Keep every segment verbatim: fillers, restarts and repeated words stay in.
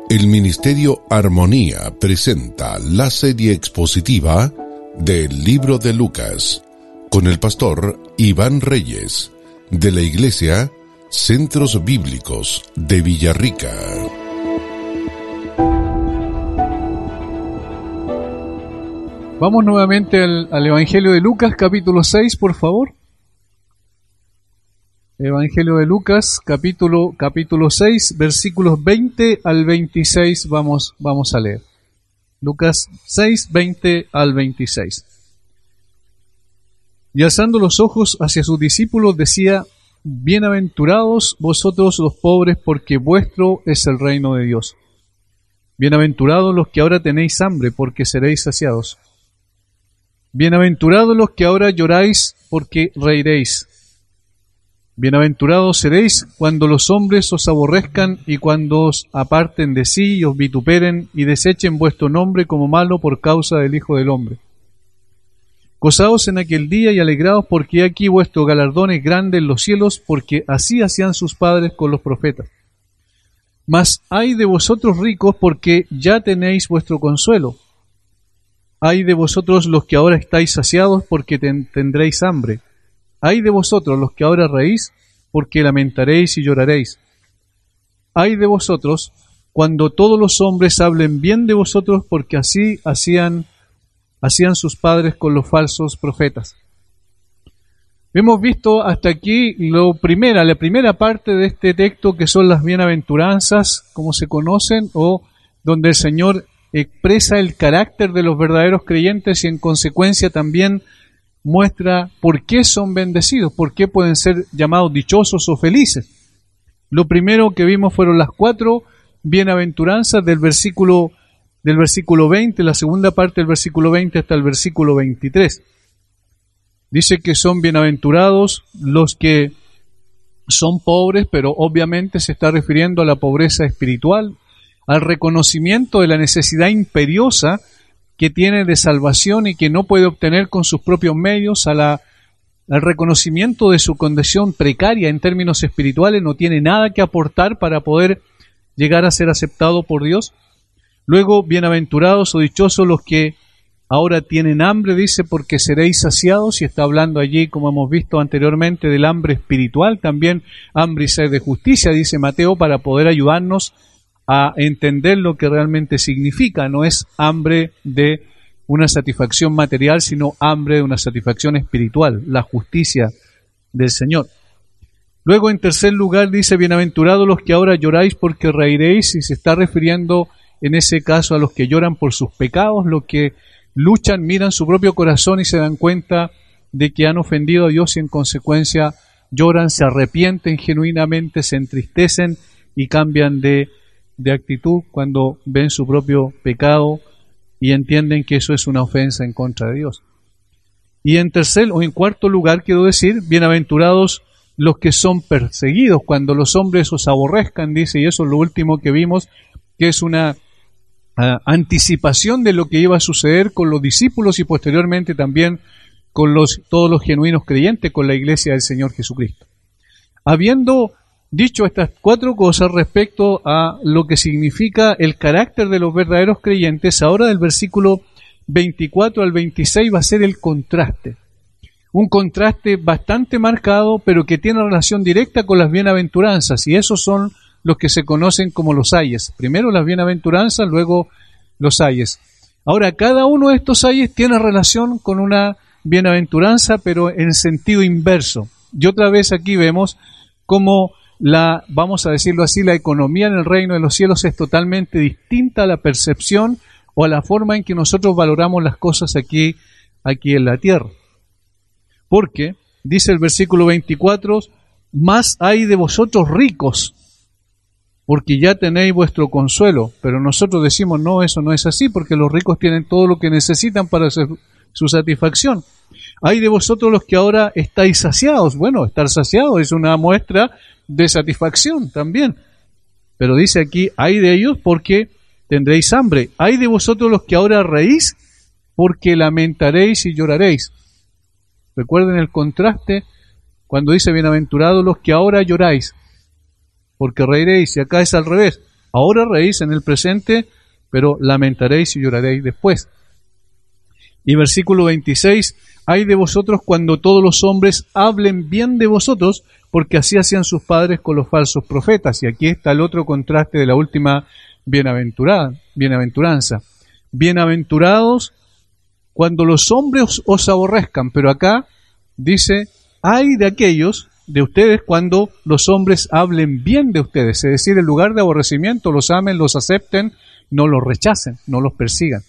El Ministerio Armonía presenta la serie expositiva del Libro de Lucas con el pastor Iván Reyes de la Iglesia Centros Bíblicos de Villarrica. Vamos nuevamente al, al Evangelio de Lucas, capítulo seis, por favor. Evangelio de Lucas, capítulo, capítulo seis, versículos veinte al veintiséis, vamos, vamos a leer. Lucas seis, veinte al veintiséis. Y alzando los ojos hacia sus discípulos decía: Bienaventurados vosotros los pobres, porque vuestro es el reino de Dios. Bienaventurados los que ahora tenéis hambre, porque seréis saciados. Bienaventurados los que ahora lloráis, porque reiréis. Bienaventurados seréis cuando los hombres os aborrezcan y cuando os aparten de sí y os vituperen y desechen vuestro nombre como malo por causa del Hijo del Hombre. Gozaos en aquel día y alegraos, porque aquí vuestro galardón es grande en los cielos, porque así hacían sus padres con los profetas. Mas ay de vosotros ricos, porque ya tenéis vuestro consuelo. Ay de vosotros los que ahora estáis saciados, porque ten- tendréis hambre. Ay de vosotros los que ahora reís, porque lamentaréis y lloraréis. Ay de vosotros cuando todos los hombres hablen bien de vosotros, porque así hacían, hacían sus padres con los falsos profetas. Hemos visto hasta aquí lo primera, la primera parte de este texto, que son las bienaventuranzas, como se conocen, o donde el Señor expresa el carácter de los verdaderos creyentes y en consecuencia también muestra por qué son bendecidos, por qué pueden ser llamados dichosos o felices. Lo primero que vimos fueron las cuatro bienaventuranzas del versículo, del versículo veinte, la segunda parte del versículo veinte hasta el versículo veintitrés. Dice que son bienaventurados los que son pobres, pero obviamente se está refiriendo a la pobreza espiritual, al reconocimiento de la necesidad imperiosa que tiene de salvación y que no puede obtener con sus propios medios, a la, al reconocimiento de su condición precaria en términos espirituales, no tiene nada que aportar para poder llegar a ser aceptado por Dios. Luego, bienaventurados o dichosos los que ahora tienen hambre, dice, porque seréis saciados, y está hablando allí, como hemos visto anteriormente, del hambre espiritual, también hambre y sed de justicia, dice Mateo, para poder ayudarnos a entender lo que realmente significa. No es hambre de una satisfacción material, sino hambre de una satisfacción espiritual, la justicia del Señor. Luego, en tercer lugar, dice: bienaventurados los que ahora lloráis, porque reiréis, y se está refiriendo en ese caso a los que lloran por sus pecados, los que luchan, miran su propio corazón y se dan cuenta de que han ofendido a Dios y en consecuencia lloran, se arrepienten genuinamente, se entristecen y cambian de de actitud cuando ven su propio pecado y entienden que eso es una ofensa en contra de Dios. Y en tercer o en cuarto lugar, quiero decir, bienaventurados los que son perseguidos, cuando los hombres os aborrezcan, dice, y eso es lo último que vimos, que es una uh, anticipación de lo que iba a suceder con los discípulos y posteriormente también con los, todos los genuinos creyentes, con la iglesia del Señor Jesucristo. Habiendo dicho estas cuatro cosas respecto a lo que significa el carácter de los verdaderos creyentes, ahora del versículo veinticuatro al veintiséis va a ser el contraste. Un contraste bastante marcado, pero que tiene relación directa con las bienaventuranzas, y esos son los que se conocen como los ayes. Primero las bienaventuranzas, luego los ayes. Ahora, cada uno de estos ayes tiene relación con una bienaventuranza, pero en sentido inverso. Y otra vez aquí vemos cómo la, vamos a decirlo así, la economía en el reino de los cielos es totalmente distinta a la percepción o a la forma en que nosotros valoramos las cosas aquí, aquí en la tierra. Porque, dice el versículo veinticuatro, más hay de vosotros ricos, porque ya tenéis vuestro consuelo. Pero nosotros decimos, no, eso no es así, porque los ricos tienen todo lo que necesitan para hacer su satisfacción. Hay de vosotros los que ahora estáis saciados. Bueno, estar saciado es una muestra de satisfacción también. Pero dice aquí, hay de ellos porque tendréis hambre. Hay de vosotros los que ahora reís, porque lamentaréis y lloraréis. Recuerden el contraste cuando dice bienaventurados los que ahora lloráis, porque reiréis, y acá es al revés. Ahora reís en el presente, pero lamentaréis y lloraréis después. Y versículo veintiséis, ay de vosotros cuando todos los hombres hablen bien de vosotros, porque así hacían sus padres con los falsos profetas. Y aquí está el otro contraste de la última bienaventurada, bienaventuranza. Bienaventurados cuando los hombres os, os aborrezcan, pero acá dice, ay de aquellos de ustedes cuando los hombres hablen bien de ustedes, es decir, en lugar de aborrecimiento, los amen, los acepten, no los rechacen, no los persigan.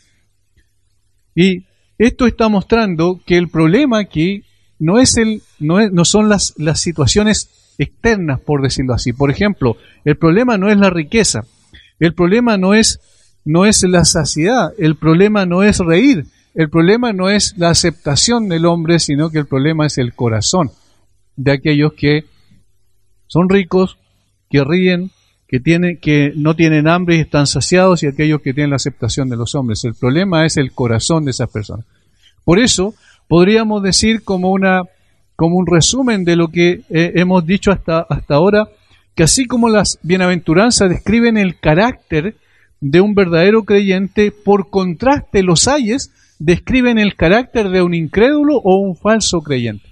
Y esto está mostrando que el problema aquí no es el, no es, no son las, las situaciones externas, por decirlo así. Por ejemplo, el problema no es la riqueza, el problema no es, no es la saciedad, el problema no es reír, el problema no es la aceptación del hombre, sino que el problema es el corazón de aquellos que son ricos, que ríen, que tienen, que no tienen hambre y están saciados, y aquellos que tienen la aceptación de los hombres. El problema es el corazón de esas personas. Por eso podríamos decir como una, como un resumen de lo que eh, hemos dicho hasta, hasta ahora, que así como las bienaventuranzas describen el carácter de un verdadero creyente, por contraste los ayes describen el carácter de un incrédulo o un falso creyente.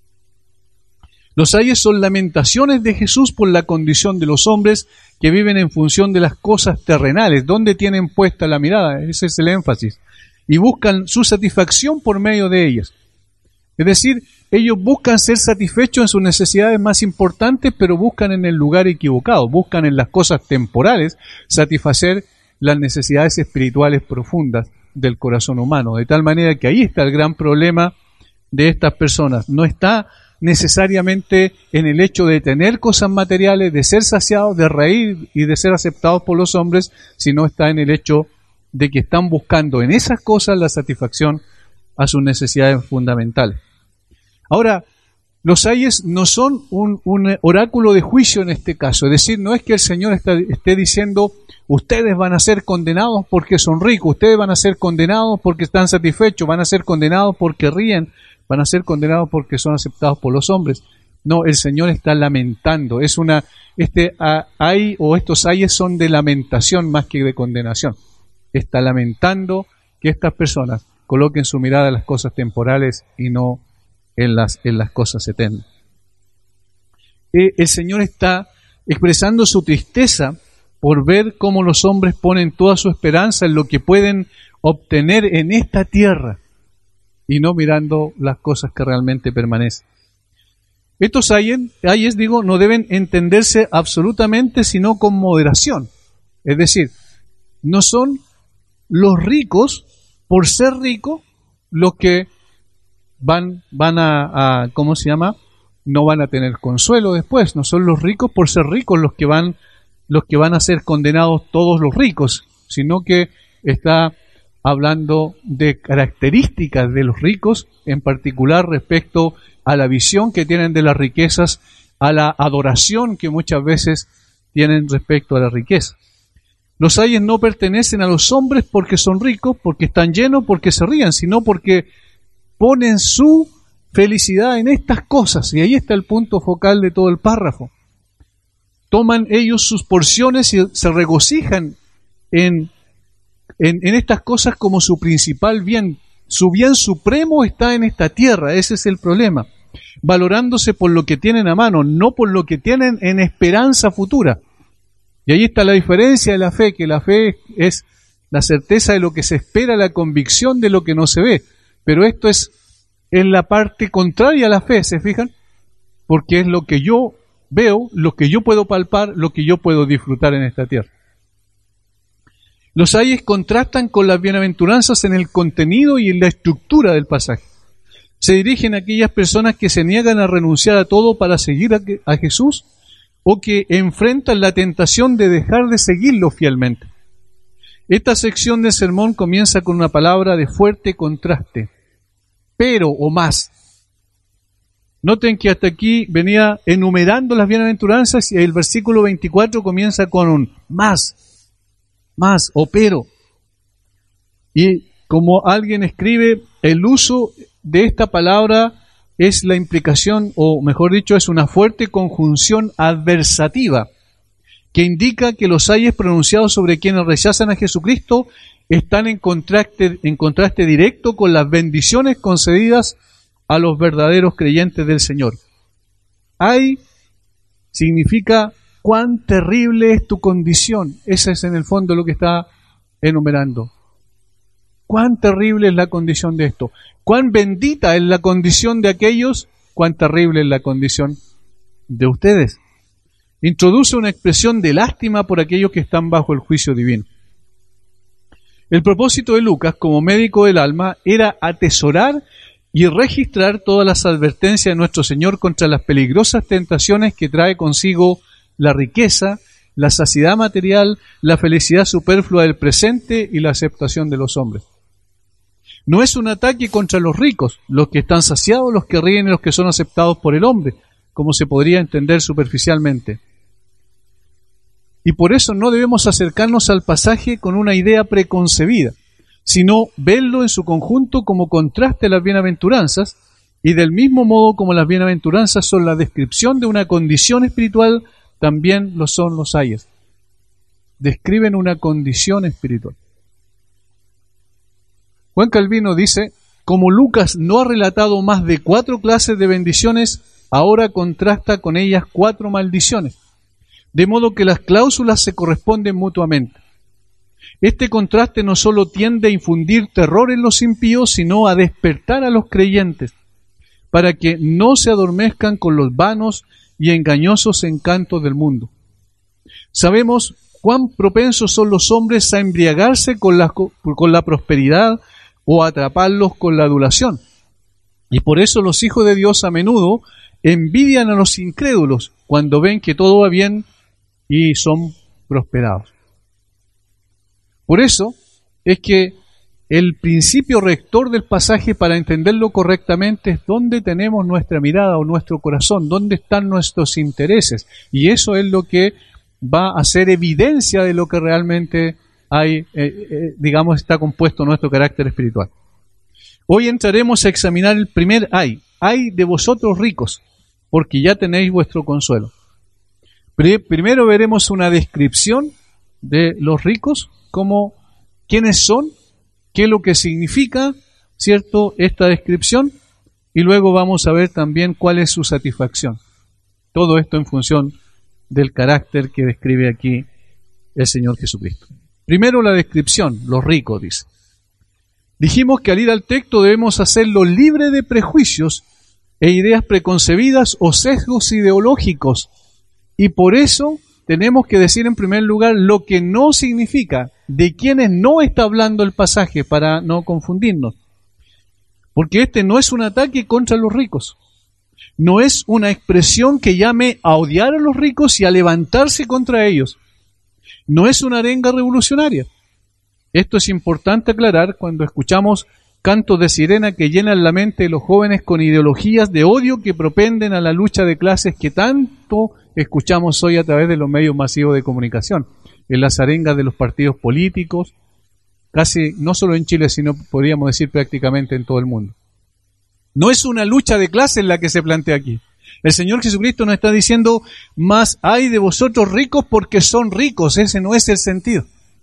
Los ayes son lamentaciones de Jesús por la condición de los hombres que viven en función de las cosas terrenales, donde tienen puesta la mirada, ese es el énfasis, y buscan su satisfacción por medio de ellas. Es decir, ellos buscan ser satisfechos en sus necesidades más importantes, pero buscan en el lugar equivocado, buscan en las cosas temporales satisfacer las necesidades espirituales profundas del corazón humano, de tal manera que ahí está el gran problema de estas personas. No está necesariamente en el hecho de tener cosas materiales, de ser saciados, de reír y de ser aceptados por los hombres, sino está en el hecho de que están buscando en esas cosas la satisfacción a sus necesidades fundamentales. Ahora, los ayes no son un, un oráculo de juicio en este caso, es decir, no es que el Señor está, esté diciendo ustedes van a ser condenados porque son ricos, ustedes van a ser condenados porque están satisfechos, van a ser condenados porque ríen, van a ser condenados porque son aceptados por los hombres. No, el Señor está lamentando. Es una, este hay o estos ayes son de lamentación más que de condenación. Está lamentando que estas personas coloquen su mirada en las cosas temporales y no en las, en las cosas eternas. Eh, el Señor está expresando su tristeza por ver cómo los hombres ponen toda su esperanza en lo que pueden obtener en esta tierra, y no mirando las cosas que realmente permanecen. Estos ayes, ayes, digo, no deben entenderse absolutamente, sino con moderación. Es decir, no son los ricos, por ser ricos, los que van, van a, a, ¿cómo se llama? No van a tener consuelo después. No son los ricos por ser ricos los que van, los que van a ser condenados todos los ricos, sino que está hablando de características de los ricos, en particular respecto a la visión que tienen de las riquezas, a la adoración que muchas veces tienen respecto a la riqueza. Los ayes no pertenecen a los hombres porque son ricos, porque están llenos, porque se rían, sino porque ponen su felicidad en estas cosas, y ahí está el punto focal de todo el párrafo. Toman ellos sus porciones y se regocijan en En, en estas cosas como su principal bien. Su bien supremo está en esta tierra, ese es el problema. Valorándose por lo que tienen a mano, no por lo que tienen en esperanza futura. Y ahí está la diferencia de la fe, que la fe es la certeza de lo que se espera, la convicción de lo que no se ve. Pero esto es en la parte contraria a la fe, ¿se fijan? Porque es lo que yo veo, lo que yo puedo palpar, lo que yo puedo disfrutar en esta tierra. Los ayes contrastan con las bienaventuranzas en el contenido y en la estructura del pasaje. Se dirigen a aquellas personas que se niegan a renunciar a todo para seguir a, a Jesús, o que enfrentan la tentación de dejar de seguirlo fielmente. Esta sección del sermón comienza con una palabra de fuerte contraste, pero o más. Noten que hasta aquí venía enumerando las bienaventuranzas y el versículo veinticuatro comienza con un más. Más o pero. Y como alguien escribe, el uso de esta palabra es la implicación, o mejor dicho, es una fuerte conjunción adversativa. que indica que los ayes pronunciados sobre quienes rechazan a Jesucristo están en contraste, en contraste directo con las bendiciones concedidas a los verdaderos creyentes del Señor. Ay significa cuán terrible es tu condición. Ese es en el fondo lo que está enumerando. Cuán terrible es la condición de esto. Cuán bendita es la condición de aquellos, cuán terrible es la condición de ustedes. Introduce una expresión de lástima por aquellos que están bajo el juicio divino. El propósito de Lucas, como médico del alma, era atesorar y registrar todas las advertencias de nuestro Señor contra las peligrosas tentaciones que trae consigo la riqueza, la saciedad material, la felicidad superflua del presente y la aceptación de los hombres. No es un ataque contra los ricos, los que están saciados, los que ríen y los que son aceptados por el hombre, como se podría entender superficialmente. Y por eso no debemos acercarnos al pasaje con una idea preconcebida, sino verlo en su conjunto como contraste a las bienaventuranzas, y del mismo modo como las bienaventuranzas son la descripción de una condición espiritual, también lo son los ayes. Describen una condición espiritual. Juan Calvino dice, como Lucas no ha relatado más de cuatro clases de bendiciones, ahora contrasta con ellas cuatro maldiciones, de modo que las cláusulas se corresponden mutuamente. Este contraste no solo tiende a infundir terror en los impíos, sino a despertar a los creyentes, para que no se adormezcan con los vanos y engañosos encantos del mundo. Sabemos cuán propensos son los hombres a embriagarse con la, con la prosperidad o a atraparlos con la adulación. Y por eso los hijos de Dios a menudo envidian a los incrédulos cuando ven que todo va bien y son prosperados. Por eso es que el principio rector del pasaje, para entenderlo correctamente, es dónde tenemos nuestra mirada o nuestro corazón, dónde están nuestros intereses. Y eso es lo que va a ser evidencia de lo que realmente hay, eh, eh, digamos, está compuesto nuestro carácter espiritual. Hoy entraremos a examinar el primer ay. Ay de vosotros ricos, porque ya tenéis vuestro consuelo. Primero veremos una descripción de los ricos, como quiénes son, qué es lo que significa, ¿cierto?, esta descripción, y luego vamos a ver también cuál es su satisfacción. Todo esto en función del carácter que describe aquí el Señor Jesucristo. Primero la descripción, los ricos, dice. Dijimos que al ir al texto debemos hacerlo libre de prejuicios e ideas preconcebidas o sesgos ideológicos, y por eso tenemos que decir en primer lugar lo que no significa, de quienes no está hablando el pasaje, para no confundirnos. Porque este no es un ataque contra los ricos. No es una expresión que llame a odiar a los ricos y a levantarse contra ellos. No es una arenga revolucionaria. Esto es importante aclarar cuando escuchamos cantos de sirena que llenan la mente de los jóvenes con ideologías de odio que propenden a la lucha de clases que tanto escuchamos hoy a través de los medios masivos de comunicación, en las arengas de los partidos políticos, casi no solo en Chile, sino podríamos decir prácticamente en todo el mundo. No es una lucha de clases la que se plantea aquí. El Señor Jesucristo nos está diciendo, más hay de vosotros ricos porque son ricos. Ese no es el sentido.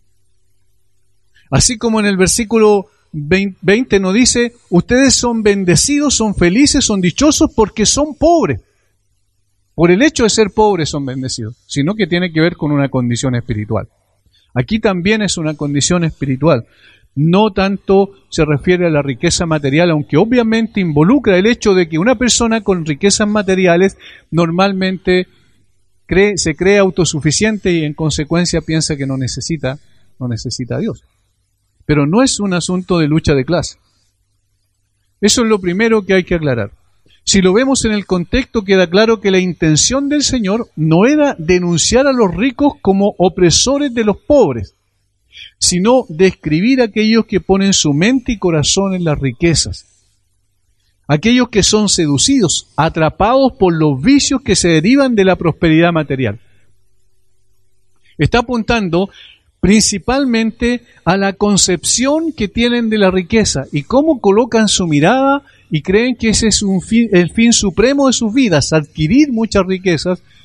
Así como en el versículo veinte nos dice, ustedes son bendecidos, son felices, son dichosos porque son pobres. Por el hecho de ser pobres son bendecidos, sino que tiene que ver con una condición espiritual. Aquí también es una condición espiritual. No tanto se refiere a la riqueza material, aunque obviamente involucra el hecho de que una persona con riquezas materiales normalmente cree, se cree autosuficiente y en consecuencia piensa que no necesita, no necesita a Dios. Pero no es un asunto de lucha de clase. Eso es lo primero que hay que aclarar. Si lo vemos en el contexto, queda claro que la intención del Señor no era denunciar a los ricos como opresores de los pobres, sino describir a aquellos que ponen su mente y corazón en las riquezas, aquellos que son seducidos, atrapados por los vicios que se derivan de la prosperidad material. Está apuntando principalmente a la concepción que tienen de la riqueza y cómo colocan su mirada y creen que ese es un fin, el fin supremo de sus vidas, adquirir muchas riquezas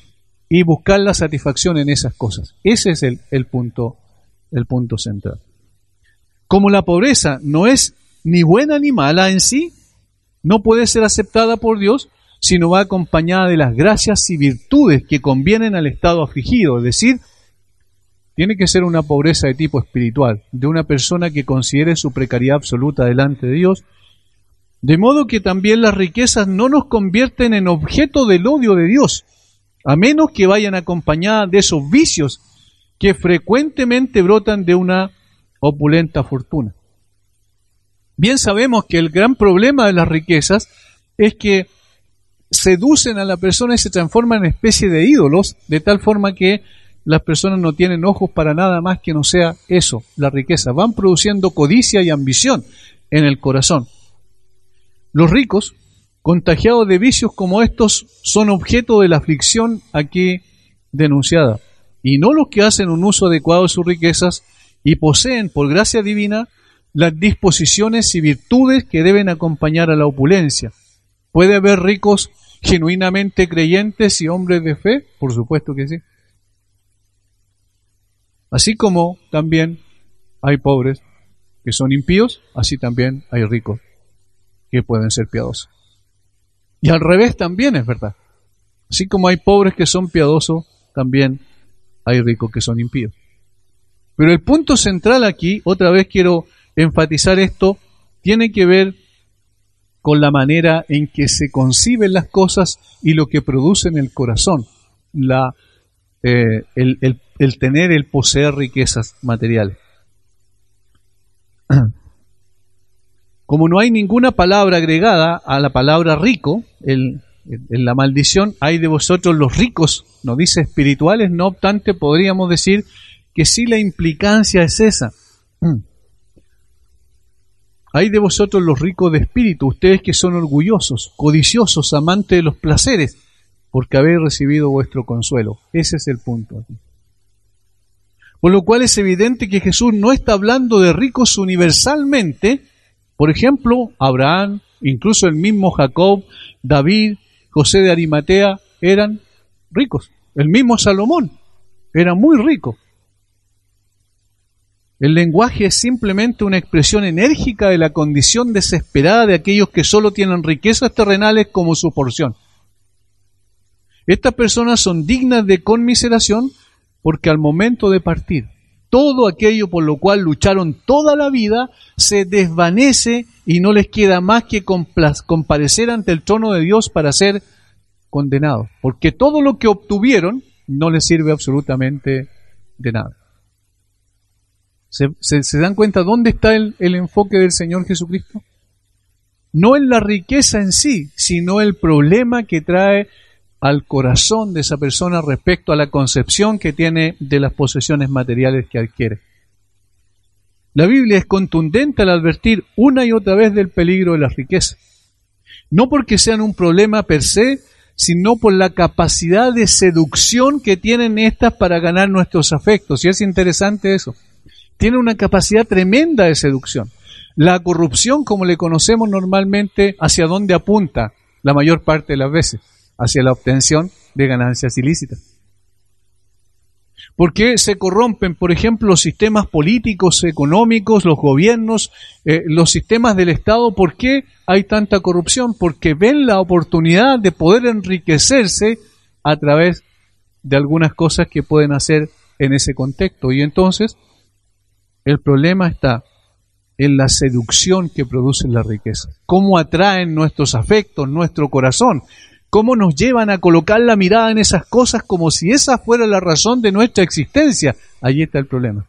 y buscar la satisfacción en esas cosas. Ese es el, el punto, el punto central. Como la pobreza no es ni buena ni mala en sí, no puede ser aceptada por Dios, sino va acompañada de las gracias y virtudes que convienen al estado afligido, es decir, tiene que ser una pobreza de tipo espiritual, de una persona que considere su precariedad absoluta delante de Dios, de modo que también las riquezas no nos convierten en objeto del odio de Dios, a menos que vayan acompañadas de esos vicios que frecuentemente brotan de una opulenta fortuna. Bien sabemos que el gran problema de las riquezas es que seducen a la persona y se transforman en especie de ídolos, de tal forma que las personas no tienen ojos para nada más que no sea eso, la riqueza. Van produciendo codicia y ambición en el corazón. Los ricos, contagiados de vicios como estos, son objeto de la aflicción aquí denunciada, y no los que hacen un uso adecuado de sus riquezas y poseen, por gracia divina, las disposiciones y virtudes que deben acompañar a la opulencia. ¿Puede haber ricos genuinamente creyentes y hombres de fe? Por supuesto que sí. Así como también hay pobres que son impíos, así también hay ricos que pueden ser piadosos. Y al revés también es verdad. Así como hay pobres que son piadosos, también hay ricos que son impíos. Pero el punto central aquí, otra vez quiero enfatizar esto, tiene que ver con la manera en que se conciben las cosas y lo que produce en el corazón, la, eh, el, el, el tener, el poseer riquezas materiales. Como no hay ninguna palabra agregada a la palabra rico, el, en la maldición, hay de vosotros los ricos, no dice espirituales, no obstante podríamos decir que sí la implicancia es esa. Hay de vosotros los ricos de espíritu, ustedes que son orgullosos, codiciosos, amantes de los placeres, porque habéis recibido vuestro consuelo. Ese es el punto. Por lo cual es evidente que Jesús no está hablando de ricos universalmente. Por ejemplo, Abraham, incluso el mismo Jacob, David, José de Arimatea, eran ricos. El mismo Salomón era muy rico. El lenguaje es simplemente una expresión enérgica de la condición desesperada de aquellos que solo tienen riquezas terrenales como su porción. Estas personas son dignas de conmiseración porque al momento de partir, todo aquello por lo cual lucharon toda la vida se desvanece y no les queda más que comparecer ante el trono de Dios para ser condenados, porque todo lo que obtuvieron no les sirve absolutamente de nada. ¿Se, se, se dan cuenta dónde está el, el enfoque del Señor Jesucristo? No en la riqueza en sí, sino el problema que trae al corazón de esa persona respecto a la concepción que tiene de las posesiones materiales que adquiere. La Biblia es contundente al advertir una y otra vez del peligro de las riquezas. No porque sean un problema per se, sino por la capacidad de seducción que tienen estas para ganar nuestros afectos. Y es interesante eso. Tiene una capacidad tremenda de seducción. La corrupción, como le conocemos normalmente, ¿hacia dónde apunta la mayor parte de las veces? Hacia la obtención de ganancias ilícitas. ¿Por qué se corrompen, por ejemplo, los sistemas políticos, económicos, los gobiernos, eh, los sistemas del Estado? ¿Por qué hay tanta corrupción? Porque ven la oportunidad de poder enriquecerse a través de algunas cosas que pueden hacer en ese contexto. Y entonces, el problema está en la seducción que producen las riquezas. Cómo atraen nuestros afectos, nuestro corazón. Cómo nos llevan a colocar la mirada en esas cosas como si esa fuera la razón de nuestra existencia. Allí está el problema.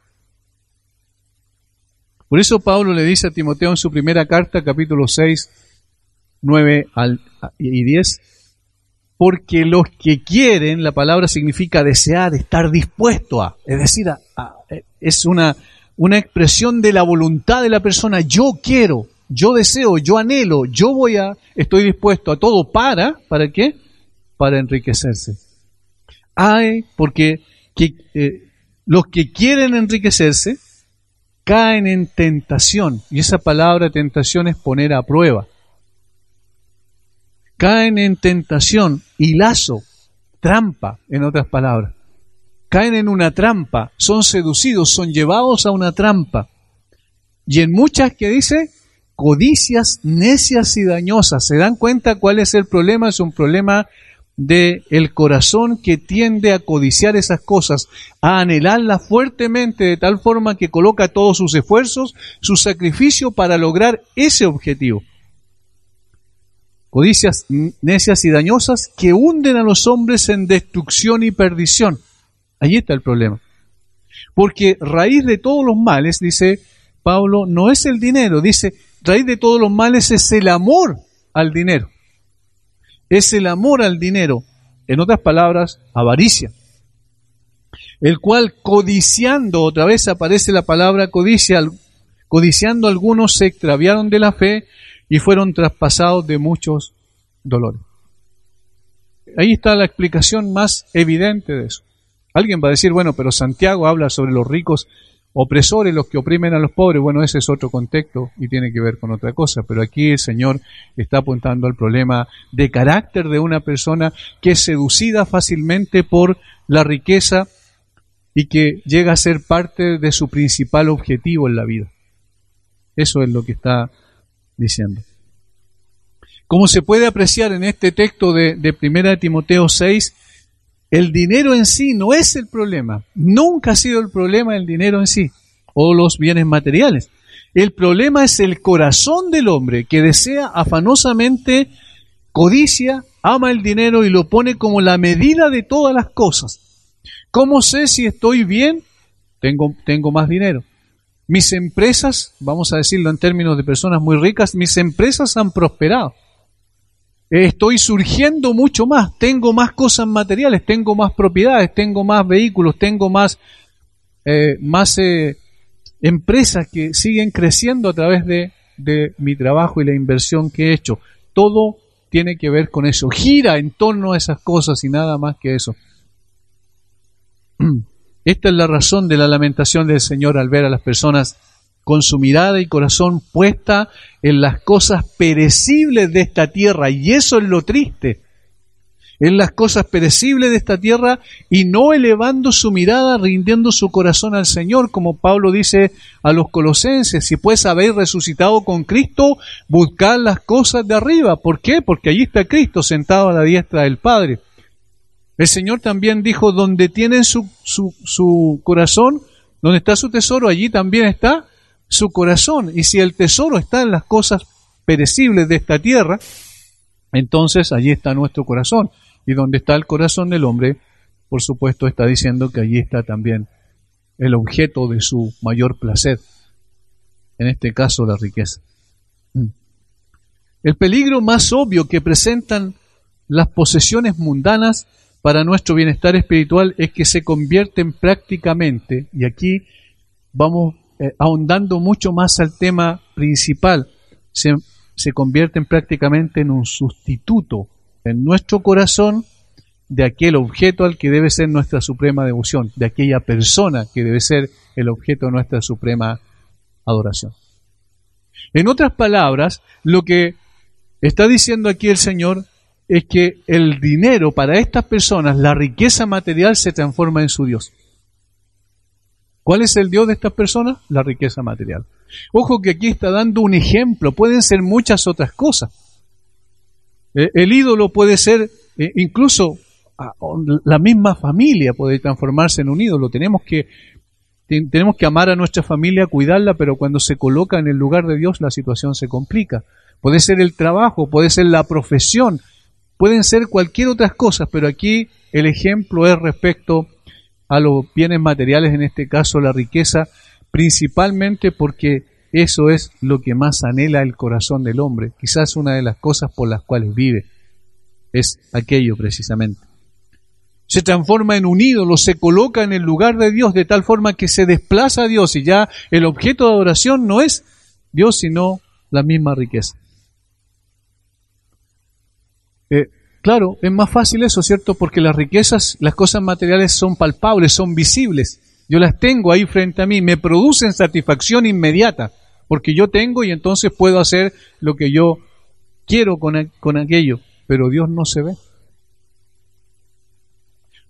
Por eso Pablo le dice a Timoteo en su primera carta, capítulo seis, nueve y diez, porque los que quieren, la palabra significa desear, estar dispuesto a, es decir, a, a, es una, una expresión de la voluntad de la persona. Yo quiero, yo deseo, yo anhelo, yo voy a, estoy dispuesto a todo para, ¿para qué? Para enriquecerse. Ay, porque que, eh, los que quieren enriquecerse caen en tentación, y esa palabra tentación es poner a prueba. Caen en tentación y lazo trampa, en otras palabras. Caen en una trampa, son seducidos, son llevados a una trampa. Y en muchas que dice, codicias necias y dañosas. ¿Se dan cuenta cuál es el problema? Es un problema de el corazón que tiende a codiciar esas cosas, a anhelarlas fuertemente de tal forma que coloca todos sus esfuerzos, su sacrificio para lograr ese objetivo. Codicias necias y dañosas que hunden a los hombres en destrucción y perdición. Ahí está el problema. Porque raíz de todos los males, dice Pablo, no es el dinero, dice, raíz de todos los males es el amor al dinero. Es el amor al dinero, en otras palabras, avaricia. El cual codiciando, otra vez aparece la palabra codicia, codiciando algunos se extraviaron de la fe y fueron traspasados de muchos dolores. Ahí está la explicación más evidente de eso. Alguien va a decir, bueno, pero Santiago habla sobre los ricos opresores, los que oprimen a los pobres. Bueno, ese es otro contexto y tiene que ver con otra cosa, pero aquí el Señor está apuntando al problema de carácter de una persona que es seducida fácilmente por la riqueza y que llega a ser parte de su principal objetivo en la vida. Eso es lo que está diciendo. Como se puede apreciar en este texto de, de primera de Timoteo seis, el dinero en sí no es el problema. Nunca ha sido el problema el dinero en sí o los bienes materiales. El problema es el corazón del hombre que desea afanosamente, codicia, ama el dinero y lo pone como la medida de todas las cosas. ¿Cómo sé si estoy bien? Tengo, tengo más dinero. Mis empresas, vamos a decirlo en términos de personas muy ricas, mis empresas han prosperado. Estoy surgiendo mucho más, tengo más cosas materiales, tengo más propiedades, tengo más vehículos, tengo más, eh, más eh, empresas que siguen creciendo a través de, de mi trabajo y la inversión que he hecho. Todo tiene que ver con eso, gira en torno a esas cosas y nada más que eso. Esta es la razón de la lamentación del Señor al ver a las personas con su mirada y corazón puesta en las cosas perecibles de esta tierra, y eso es lo triste, en las cosas perecibles de esta tierra y no elevando su mirada, rindiendo su corazón al Señor, como Pablo dice a los colosenses, si pues habéis resucitado con Cristo, buscad las cosas de arriba. ¿Por qué? Porque allí está Cristo sentado a la diestra del Padre. El Señor también dijo, donde tienen su, su, su corazón, donde está su tesoro, allí también está su corazón. Y si el tesoro está en las cosas perecibles de esta tierra, entonces allí está nuestro corazón. Y donde está el corazón del hombre, por supuesto está diciendo que allí está también el objeto de su mayor placer. En este caso, la riqueza. El peligro más obvio que presentan las posesiones mundanas para nuestro bienestar espiritual es que se convierten prácticamente, y aquí vamos Eh, ahondando mucho más al tema principal, se, se convierten prácticamente en un sustituto en nuestro corazón de aquel objeto al que debe ser nuestra suprema devoción, de aquella persona que debe ser el objeto de nuestra suprema adoración. En otras palabras, lo que está diciendo aquí el Señor es que el dinero para estas personas, la riqueza material, se transforma en su Dios. ¿Cuál es el Dios de estas personas? La riqueza material. Ojo que aquí está dando un ejemplo, pueden ser muchas otras cosas. El ídolo puede ser, incluso la misma familia puede transformarse en un ídolo. Tenemos que, tenemos que amar a nuestra familia, cuidarla, pero cuando se coloca en el lugar de Dios la situación se complica. Puede ser el trabajo, puede ser la profesión, pueden ser cualquier otras cosas, pero aquí el ejemplo es respecto a los bienes materiales, en este caso la riqueza, principalmente porque eso es lo que más anhela el corazón del hombre. Quizás una de las cosas por las cuales vive es aquello precisamente. Se transforma en un ídolo, se coloca en el lugar de Dios de tal forma que se desplaza a Dios y ya el objeto de adoración no es Dios sino la misma riqueza. Eh, Claro, es más fácil eso, ¿cierto? Porque las riquezas, las cosas materiales son palpables, son visibles. Yo las tengo ahí frente a mí, me producen satisfacción inmediata, porque yo tengo y entonces puedo hacer lo que yo quiero con, con aquello, pero Dios no se ve.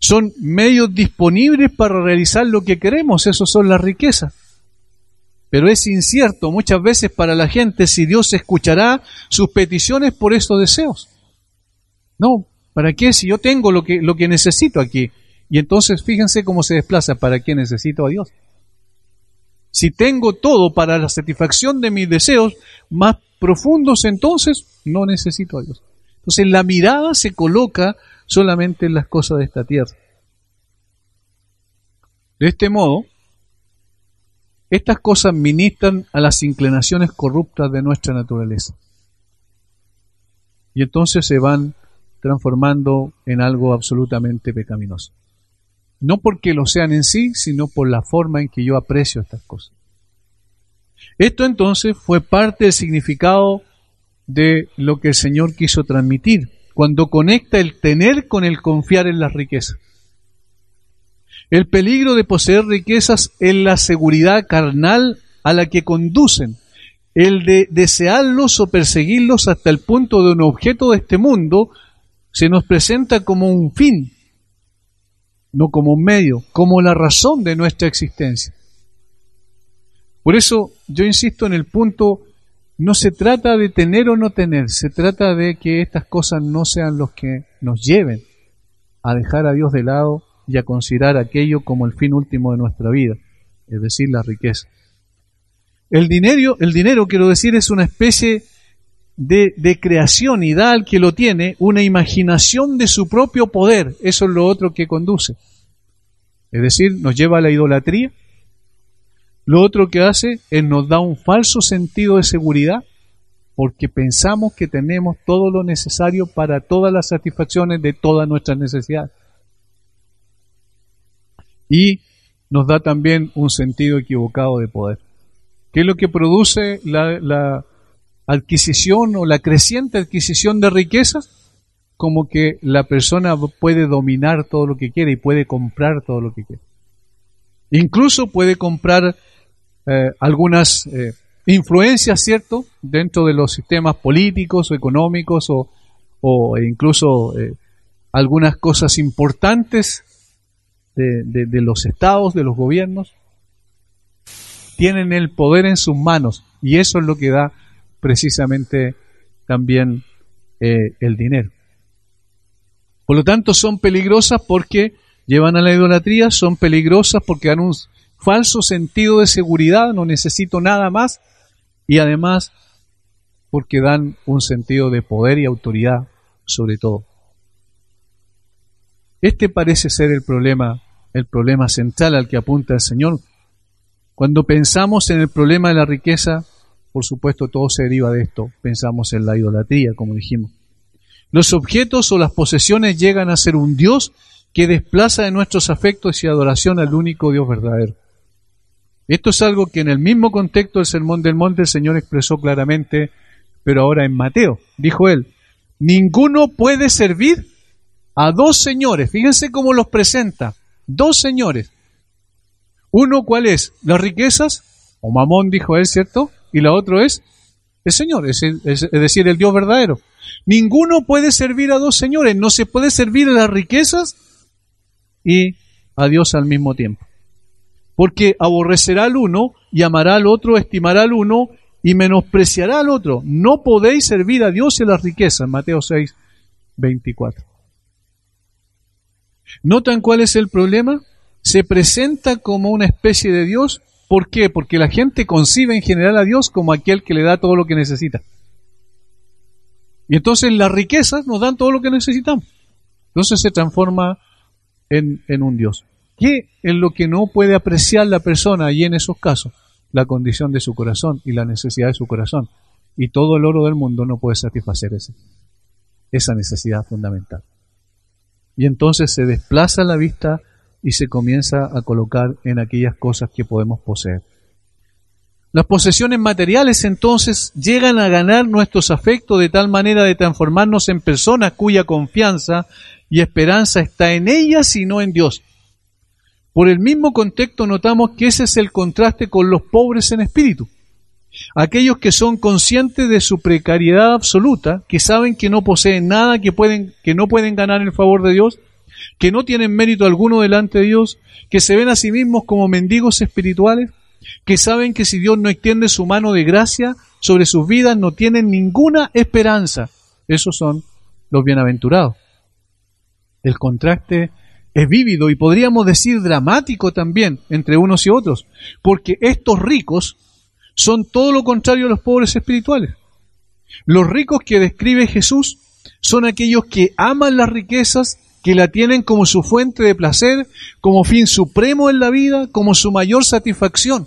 Son medios disponibles para realizar lo que queremos, eso son las riquezas. Pero es incierto muchas veces para la gente si Dios escuchará sus peticiones por esos deseos. No, ¿para qué? Si yo tengo lo que, lo que necesito aquí. Y entonces fíjense cómo se desplaza, ¿para qué necesito a Dios? Si tengo todo para la satisfacción de mis deseos más profundos, entonces no necesito a Dios. Entonces la mirada se coloca solamente en las cosas de esta tierra. De este modo, estas cosas ministran a las inclinaciones corruptas de nuestra naturaleza. Y entonces se van transformando en algo absolutamente pecaminoso. No porque lo sean en sí, sino por la forma en que yo aprecio estas cosas. Esto entonces fue parte del significado de lo que el Señor quiso transmitir, cuando conecta el tener con el confiar en las riquezas. El peligro de poseer riquezas es la seguridad carnal a la que conducen, el de desearlos o perseguirlos hasta el punto de un objeto de este mundo se nos presenta como un fin, no como un medio, como la razón de nuestra existencia. Por eso yo insisto en el punto, no se trata de tener o no tener, se trata de que estas cosas no sean los que nos lleven a dejar a Dios de lado y a considerar aquello como el fin último de nuestra vida, es decir, la riqueza. El dinero, el dinero quiero decir, es una especie de, de creación y da al que lo tiene una imaginación de su propio poder. Eso es lo otro que conduce. Es decir, nos lleva a la idolatría. Lo otro que hace es nos da un falso sentido de seguridad porque pensamos que tenemos todo lo necesario para todas las satisfacciones de todas nuestras necesidades. Y nos da también un sentido equivocado de poder. ¿Qué es lo que produce la, la adquisición o la creciente adquisición de riquezas? Como que la persona puede dominar todo lo que quiere y puede comprar todo lo que quiere. Incluso puede comprar eh, algunas eh, influencias, ¿cierto?, dentro de los sistemas políticos o económicos o, o incluso eh, algunas cosas importantes de, de, de los estados, de los gobiernos. Tienen el poder en sus manos y eso es lo que da precisamente también eh, el dinero. Por lo tanto, son peligrosas porque llevan a la idolatría, son peligrosas porque dan un falso sentido de seguridad, no necesito nada más, y además porque dan un sentido de poder y autoridad sobre todo. Este parece ser el problema, el problema central al que apunta el Señor. Cuando pensamos en el problema de la riqueza, por supuesto todo se deriva de esto, pensamos en la idolatría, como dijimos. Los objetos o las posesiones llegan a ser un Dios que desplaza de nuestros afectos y adoración al único Dios verdadero. Esto es algo que en el mismo contexto del Sermón del Monte el Señor expresó claramente, pero ahora en Mateo. Dijo él, ninguno puede servir a dos señores. Fíjense cómo los presenta. Dos señores. Uno, ¿cuál es? Las riquezas, o Mamón, dijo él, ¿cierto? Y la otra es el Señor, es, el, es, es decir, el Dios verdadero. Ninguno puede servir a dos señores. No se puede servir a las riquezas y a Dios al mismo tiempo. Porque aborrecerá al uno y amará al otro, estimará al uno y menospreciará al otro. No podéis servir a Dios y a las riquezas. Mateo seis, veinticuatro. ¿Notan cuál es el problema? Se presenta como una especie de Dios. ¿Por qué? Porque la gente concibe en general a Dios como aquel que le da todo lo que necesita. Y entonces las riquezas nos dan todo lo que necesitamos. Entonces se transforma en, en un Dios. ¿Qué es lo que no puede apreciar la persona allí en esos casos? La condición de su corazón y la necesidad de su corazón. Y todo el oro del mundo no puede satisfacer ese, esa necesidad fundamental. Y entonces se desplaza la vista y se comienza a colocar en aquellas cosas que podemos poseer. Las posesiones materiales entonces llegan a ganar nuestros afectos de tal manera de transformarnos en personas cuya confianza y esperanza está en ellas y no en Dios. Por el mismo contexto notamos que ese es el contraste con los pobres en espíritu. Aquellos que son conscientes de su precariedad absoluta, que saben que no poseen nada, que pueden, que no pueden ganar el favor de Dios, que no tienen mérito alguno delante de Dios, que se ven a sí mismos como mendigos espirituales, que saben que si Dios no extiende su mano de gracia sobre sus vidas, no tienen ninguna esperanza. Esos son los bienaventurados. El contraste es vívido y podríamos decir dramático también entre unos y otros, porque estos ricos son todo lo contrario a los pobres espirituales. Los ricos que describe Jesús son aquellos que aman las riquezas, que la tienen como su fuente de placer, como fin supremo en la vida, como su mayor satisfacción.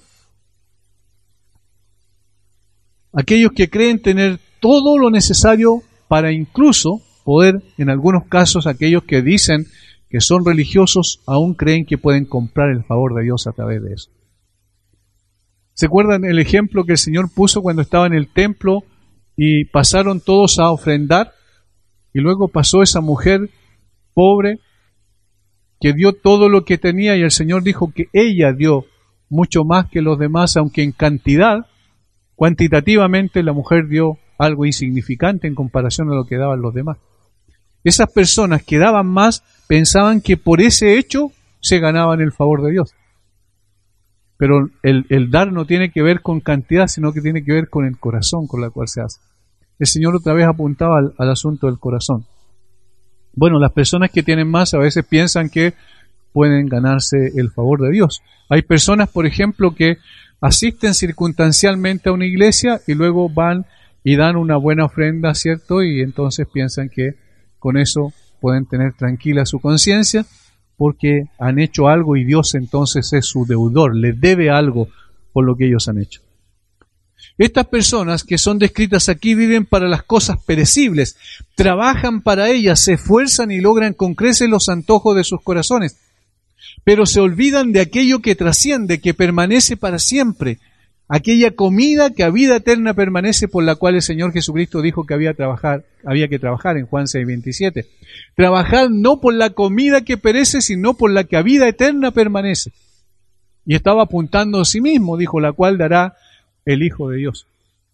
Aquellos que creen tener todo lo necesario para incluso poder, en algunos casos, aquellos que dicen que son religiosos, aún creen que pueden comprar el favor de Dios a través de eso. ¿Se acuerdan el ejemplo que el Señor puso cuando estaba en el templo y pasaron todos a ofrendar? Y luego pasó esa mujer pobre que dio todo lo que tenía y el Señor dijo que ella dio mucho más que los demás, aunque en cantidad, cuantitativamente la mujer dio algo insignificante en comparación a lo que daban los demás. Esas personas que daban más pensaban que por ese hecho se ganaban el favor de Dios. Pero el, el dar no tiene que ver con cantidad, sino que tiene que ver con el corazón con el cual se hace. El Señor otra vez apuntaba al, al asunto del corazón. Bueno, las personas que tienen más a veces piensan que pueden ganarse el favor de Dios. Hay personas, por ejemplo, que asisten circunstancialmente a una iglesia y luego van y dan una buena ofrenda, ¿cierto? Y entonces piensan que con eso pueden tener tranquila su conciencia porque han hecho algo y Dios entonces es su deudor, les debe algo por lo que ellos han hecho. Estas personas que son descritas aquí viven para las cosas perecibles, trabajan para ellas, se esfuerzan y logran con creces los antojos de sus corazones, pero se olvidan de aquello que trasciende, que permanece para siempre, aquella comida que a vida eterna permanece, por la cual el Señor Jesucristo dijo que había, trabajar, había que trabajar en Juan seis veintisiete. Trabajar no por la comida que perece, sino por la que a vida eterna permanece. Y estaba apuntando a sí mismo, dijo, la cual dará el Hijo de Dios.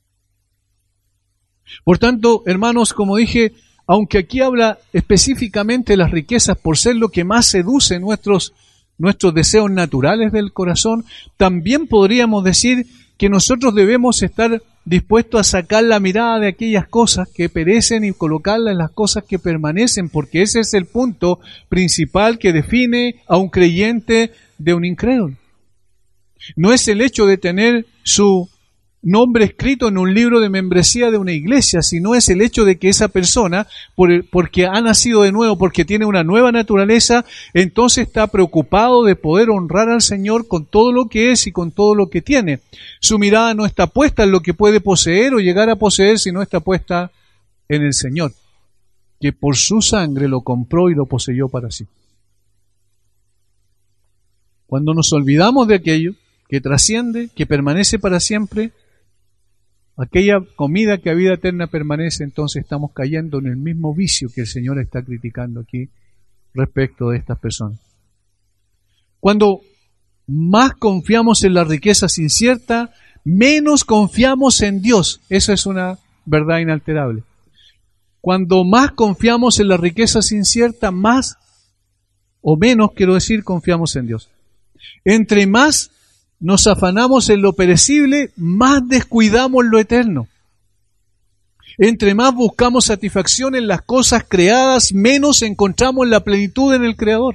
Por tanto, hermanos, como dije, aunque aquí habla específicamente de las riquezas por ser lo que más seduce nuestros, nuestros deseos naturales del corazón, también podríamos decir que nosotros debemos estar dispuestos a sacar la mirada de aquellas cosas que perecen y colocarla en las cosas que permanecen, porque ese es el punto principal que define a un creyente de un incrédulo. No es el hecho de tener su nombre escrito en un libro de membresía de una iglesia, sino es el hecho de que esa persona, por el, porque ha nacido de nuevo, porque tiene una nueva naturaleza, entonces está preocupado de poder honrar al Señor con todo lo que es y con todo lo que tiene. Su mirada no está puesta en lo que puede poseer o llegar a poseer, sino está puesta en el Señor, que por su sangre lo compró y lo poseyó para sí. Cuando nos olvidamos de aquello que trasciende, que permanece para siempre, aquella comida que a vida eterna permanece, entonces estamos cayendo en el mismo vicio que el Señor está criticando aquí respecto de estas personas. Cuando más confiamos en la riqueza incierta, menos confiamos en Dios. Esa es una verdad inalterable. Cuando más confiamos en la riqueza incierta, más o menos, quiero decir, confiamos en Dios. Entre más nos afanamos en lo perecible, más descuidamos lo eterno. Entre más buscamos satisfacción en las cosas creadas, menos encontramos la plenitud en el Creador.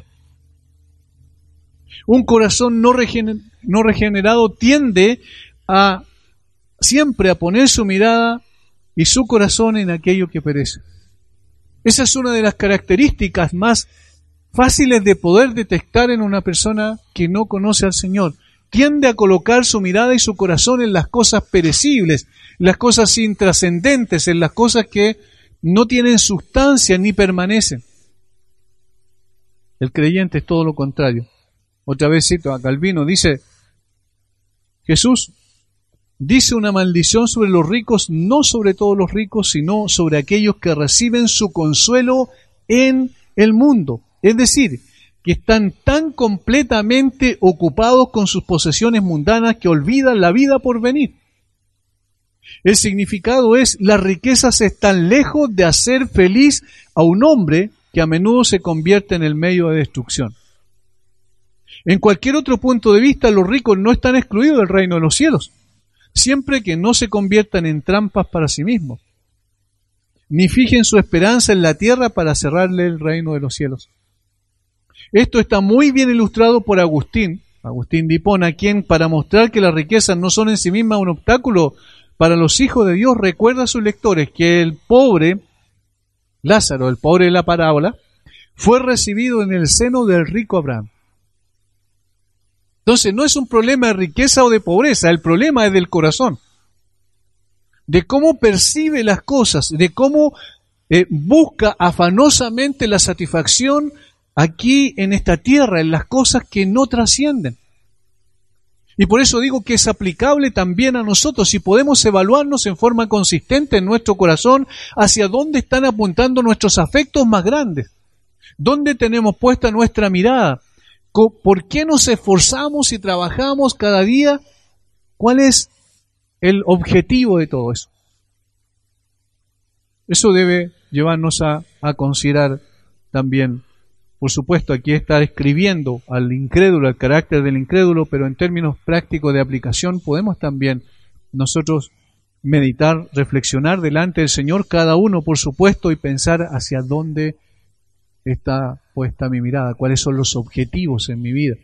Un corazón no, regener- no regenerado tiende a siempre a poner su mirada y su corazón en aquello que perece. Esa es una de las características más fáciles de poder detectar en una persona que no conoce al Señor. Tiende a colocar su mirada y su corazón en las cosas perecibles, las cosas intrascendentes, en las cosas que no tienen sustancia ni permanecen. El creyente es todo lo contrario. Otra vez cito a Calvino, dice, Jesús dice una maldición sobre los ricos, no sobre todos los ricos, sino sobre aquellos que reciben su consuelo en el mundo. Es decir, que están tan completamente ocupados con sus posesiones mundanas que olvidan la vida por venir. El significado es, las riquezas están lejos de hacer feliz a un hombre que a menudo se convierte en el medio de destrucción. En cualquier otro punto de vista, los ricos no están excluidos del reino de los cielos, siempre que no se conviertan en trampas para sí mismos, ni fijen su esperanza en la tierra para cerrarle el reino de los cielos. Esto está muy bien ilustrado por Agustín, Agustín de Hipona, quien, para mostrar que las riquezas no son en sí mismas un obstáculo para los hijos de Dios, recuerda a sus lectores que el pobre Lázaro, el pobre de la parábola, fue recibido en el seno del rico Abraham. Entonces no es un problema de riqueza o de pobreza, el problema es del corazón, de cómo percibe las cosas, de cómo eh, busca afanosamente la satisfacción aquí en esta tierra, en las cosas que no trascienden. Y por eso digo que es aplicable también a nosotros, si podemos evaluarnos en forma consistente en nuestro corazón hacia dónde están apuntando nuestros afectos más grandes, dónde tenemos puesta nuestra mirada, por qué nos esforzamos y trabajamos cada día, cuál es el objetivo de todo eso. Eso debe llevarnos a, a considerar también. Por supuesto, aquí está escribiendo al incrédulo, al carácter del incrédulo, pero en términos prácticos de aplicación podemos también nosotros meditar, reflexionar delante del Señor, cada uno por supuesto, y pensar hacia dónde está puesta mi mirada, cuáles son los objetivos en mi vida.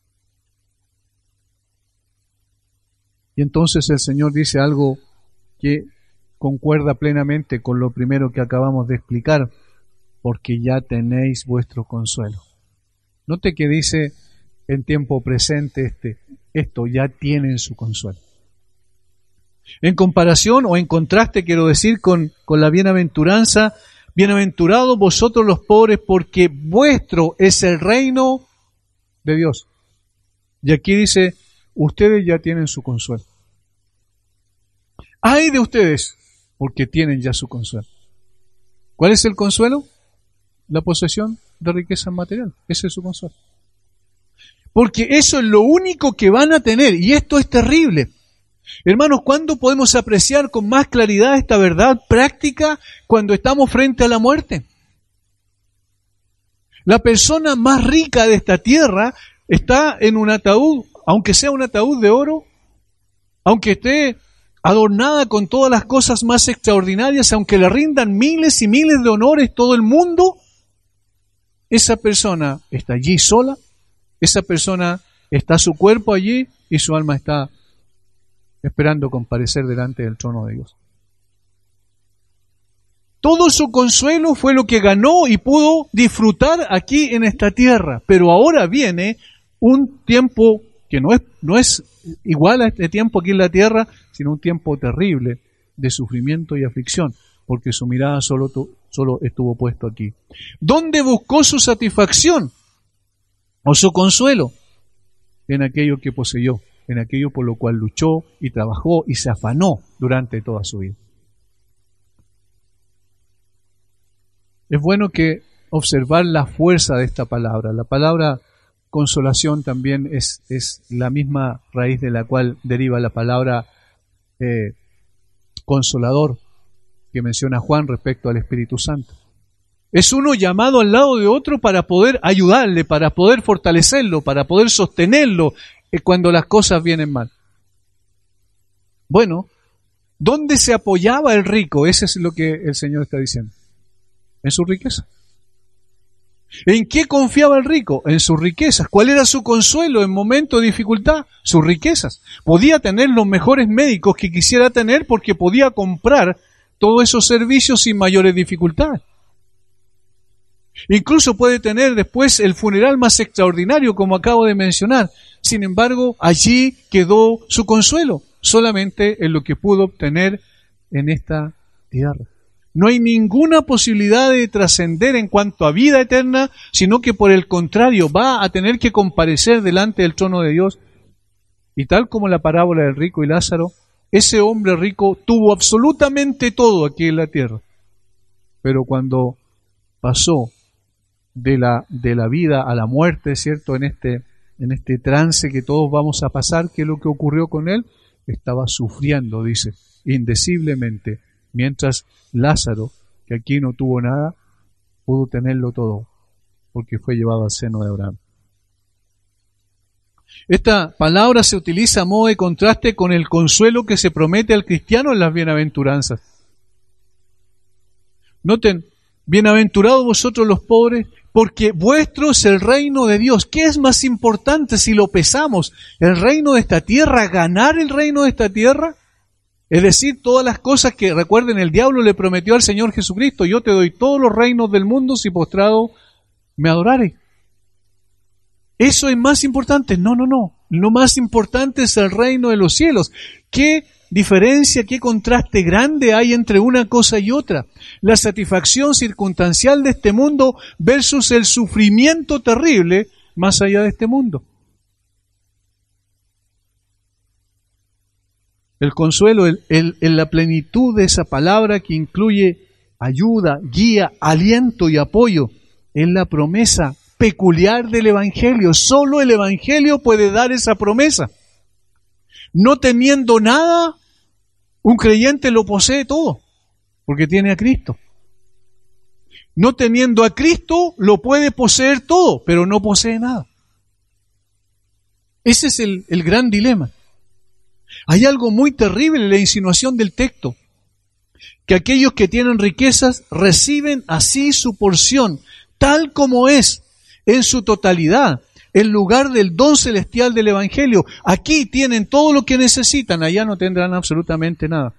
Y entonces el Señor dice algo que concuerda plenamente con lo primero que acabamos de explicar, porque ya tenéis vuestro consuelo. Note que dice en tiempo presente este, esto, ya tienen su consuelo. En comparación o en contraste, quiero decir, con, con la bienaventuranza, bienaventurados vosotros los pobres, porque vuestro es el reino de Dios. Y aquí dice, ustedes ya tienen su consuelo. ¡Ay de ustedes! Porque tienen ya su consuelo. ¿Cuál es el consuelo? La posesión de riqueza material. Ese es su consuelo. Porque eso es lo único que van a tener. Y esto es terrible. Hermanos, ¿cuándo podemos apreciar con más claridad esta verdad práctica? Cuando estamos frente a la muerte. La persona más rica de esta tierra está en un ataúd, aunque sea un ataúd de oro, aunque esté adornada con todas las cosas más extraordinarias, aunque le rindan miles y miles de honores todo el mundo, esa persona está allí sola, esa persona está su cuerpo allí y su alma está esperando comparecer delante del trono de Dios. Todo su consuelo fue lo que ganó y pudo disfrutar aquí en esta tierra, pero ahora viene un tiempo que no es, no es igual a este tiempo aquí en la tierra, sino un tiempo terrible de sufrimiento y aflicción, porque su mirada solo, solo estuvo puesto aquí. ¿Dónde buscó su satisfacción o su consuelo? En aquello que poseyó, en aquello por lo cual luchó y trabajó y se afanó durante toda su vida. Es bueno que observar la fuerza de esta palabra. La palabra consolación también es, es la misma raíz de la cual deriva la palabra eh, consolador que menciona Juan respecto al Espíritu Santo. Es uno llamado al lado de otro para poder ayudarle, para poder fortalecerlo, para poder sostenerlo eh, cuando las cosas vienen mal. Bueno, ¿dónde se apoyaba el rico? Ese es lo que el Señor está diciendo. En su riqueza. ¿En qué confiaba el rico? En sus riquezas. ¿Cuál era su consuelo en momentos de dificultad? Sus riquezas. Podía tener los mejores médicos que quisiera tener porque podía comprar todos esos servicios sin mayores dificultades. Incluso puede tener después el funeral más extraordinario, como acabo de mencionar. Sin embargo, allí quedó su consuelo, solamente en lo que pudo obtener en esta tierra. No hay ninguna posibilidad de trascender en cuanto a vida eterna, sino que por el contrario va a tener que comparecer delante del trono de Dios. Y tal como la parábola del rico y Lázaro, ese hombre rico tuvo absolutamente todo aquí en la tierra. Pero cuando pasó de la, de la vida a la muerte, ¿cierto? En este, en este trance que todos vamos a pasar, ¿qué es lo que ocurrió con él? Estaba sufriendo, dice, indeciblemente. Mientras Lázaro, que aquí no tuvo nada, pudo tenerlo todo, porque fue llevado al seno de Abraham. Esta palabra se utiliza a modo de contraste con el consuelo que se promete al cristiano en las bienaventuranzas. Noten, bienaventurados vosotros los pobres, porque vuestro es el reino de Dios. ¿Qué es más importante si lo pesamos? ¿El reino de esta tierra? ¿Ganar el reino de esta tierra? Es decir, todas las cosas que, recuerden, el diablo le prometió al Señor Jesucristo: yo te doy todos los reinos del mundo si postrado me adorares. ¿Eso es más importante? No, no, no. Lo más importante es el reino de los cielos. ¿Qué diferencia, qué contraste grande hay entre una cosa y otra? La satisfacción circunstancial de este mundo versus el sufrimiento terrible más allá de este mundo. El consuelo, el, el, en la plenitud de esa palabra que incluye ayuda, guía, aliento y apoyo, es la promesa peculiar del Evangelio. Solo el Evangelio puede dar esa promesa. No teniendo nada, un creyente lo posee todo, porque tiene a Cristo. No teniendo a Cristo, lo puede poseer todo, pero no posee nada. Ese es el, el gran dilema. Hay algo muy terrible en la insinuación del texto, que aquellos que tienen riquezas reciben así su porción, tal como es, en su totalidad, en lugar del don celestial del Evangelio. Aquí tienen todo lo que necesitan, allá no tendrán absolutamente nada.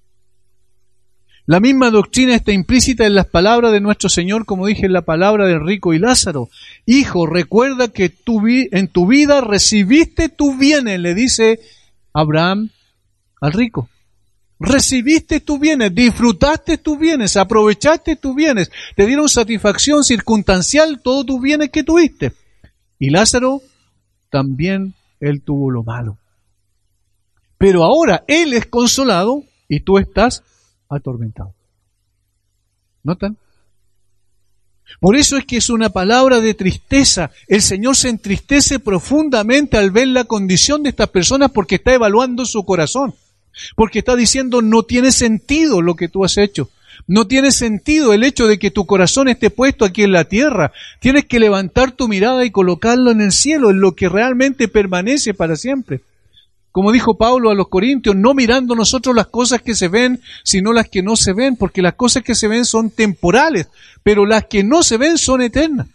La misma doctrina está implícita en las palabras de nuestro Señor, como dije en la palabra del rico y Lázaro. Hijo, recuerda que tu vi- en tu vida recibiste tus bienes, le dice Abraham al rico. Recibiste tus bienes, disfrutaste tus bienes, aprovechaste tus bienes, te dieron satisfacción circunstancial todos tus bienes que tuviste. Y Lázaro también, él tuvo lo malo. Pero ahora él es consolado y tú estás atormentado. ¿Notan? Por eso es que es una palabra de tristeza. El Señor se entristece profundamente al ver la condición de estas personas porque está evaluando su corazón. Porque está diciendo, no tiene sentido lo que tú has hecho. No tiene sentido el hecho de que tu corazón esté puesto aquí en la tierra. Tienes que levantar tu mirada y colocarlo en el cielo, en lo que realmente permanece para siempre. Como dijo Pablo a los Corintios, no mirando nosotros las cosas que se ven, sino las que no se ven, porque las cosas que se ven son temporales, pero las que no se ven son eternas.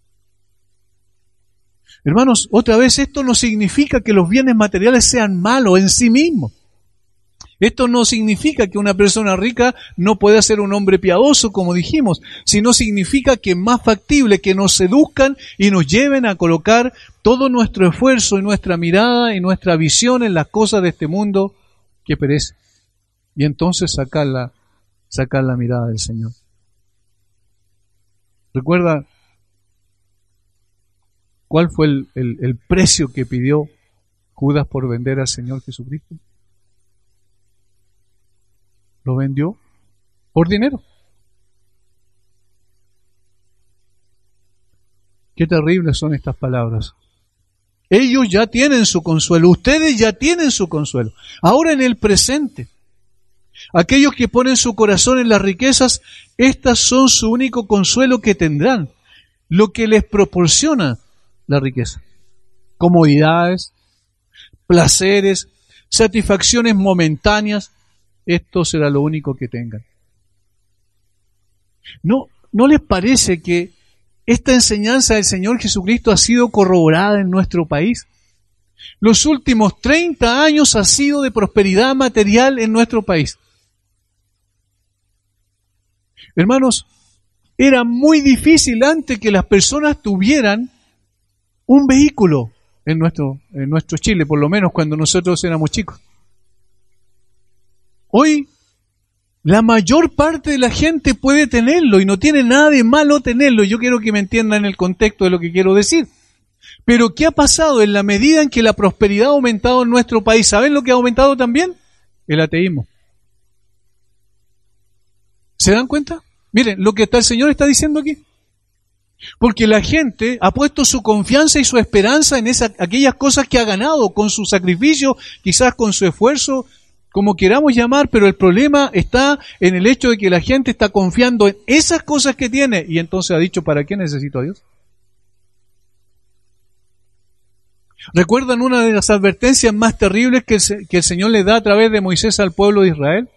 Hermanos, otra vez, esto no significa que los bienes materiales sean malos en sí mismos. Esto no significa que una persona rica no pueda ser un hombre piadoso, como dijimos, sino significa que es más factible que nos seduzcan y nos lleven a colocar todo nuestro esfuerzo y nuestra mirada y nuestra visión en las cosas de este mundo que perece. Y entonces sacar la, sacar la mirada del Señor. ¿Recuerda cuál fue el, el, el precio que pidió Judas por vender al Señor Jesucristo? Lo vendió por dinero. Qué terribles son estas palabras. Ellos ya tienen su consuelo, ustedes ya tienen su consuelo. Ahora en el presente, aquellos que ponen su corazón en las riquezas, estas son su único consuelo que tendrán, lo que les proporciona la riqueza. Comodidades, placeres, satisfacciones momentáneas, esto será lo único que tengan. ¿No, ¿No les parece que esta enseñanza del Señor Jesucristo ha sido corroborada en nuestro país? Los últimos treinta años ha sido de prosperidad material en nuestro país. Hermanos, era muy difícil antes que las personas tuvieran un vehículo en nuestro, en nuestro Chile, por lo menos cuando nosotros éramos chicos. Hoy, la mayor parte de la gente puede tenerlo y no tiene nada de malo tenerlo. Yo quiero que me entiendan el contexto de lo que quiero decir. Pero ¿qué ha pasado en la medida en que la prosperidad ha aumentado en nuestro país? ¿Saben lo que ha aumentado también? El ateísmo. ¿Se dan cuenta? Miren, lo que está, el Señor está diciendo aquí. Porque la gente ha puesto su confianza y su esperanza en esa, aquellas cosas que ha ganado con su sacrificio, quizás con su esfuerzo, como queramos llamar, pero el problema está en el hecho de que la gente está confiando en esas cosas que tiene y entonces ha dicho, ¿para qué necesito a Dios? ¿Recuerdan una de las advertencias más terribles que el, que el Señor le da a través de Moisés al pueblo de Israel?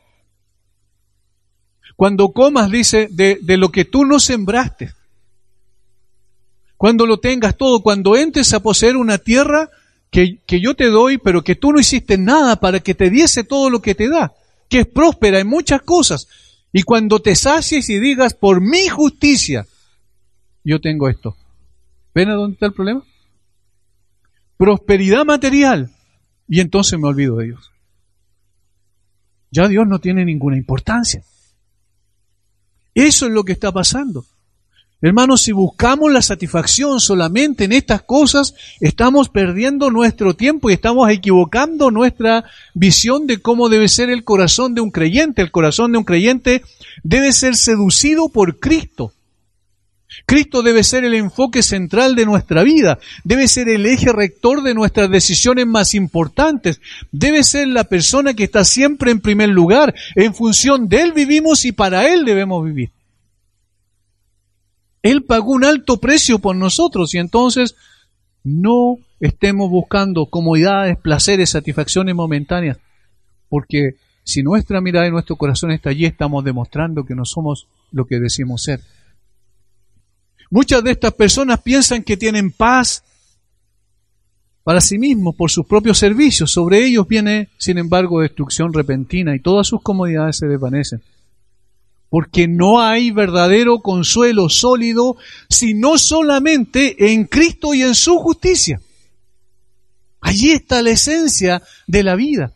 Cuando comas, dice, de, de lo que tú no sembraste. Cuando lo tengas todo, cuando entres a poseer una tierra que, que yo te doy, pero que tú no hiciste nada para que te diese todo lo que te da, que es próspera en muchas cosas. Y cuando te sacies y digas, por mi justicia, yo tengo esto. ¿Ven a dónde está el problema? Prosperidad material. Y entonces me olvido de Dios. Ya Dios no tiene ninguna importancia. Eso es lo que está pasando. Hermanos, si buscamos la satisfacción solamente en estas cosas, estamos perdiendo nuestro tiempo y estamos equivocando nuestra visión de cómo debe ser el corazón de un creyente. El corazón de un creyente debe ser seducido por Cristo. Cristo debe ser el enfoque central de nuestra vida, debe ser el eje rector de nuestras decisiones más importantes, debe ser la persona que está siempre en primer lugar. En función de Él vivimos y para Él debemos vivir. Él pagó un alto precio por nosotros y entonces no estemos buscando comodidades, placeres, satisfacciones momentáneas, porque si nuestra mirada y nuestro corazón está allí, estamos demostrando que no somos lo que decimos ser. Muchas de estas personas piensan que tienen paz para sí mismos, por sus propios servicios. Sobre ellos viene, sin embargo, destrucción repentina y todas sus comodidades se desvanecen. Porque no hay verdadero consuelo sólido, sino solamente en Cristo y en su justicia. Allí está la esencia de la vida.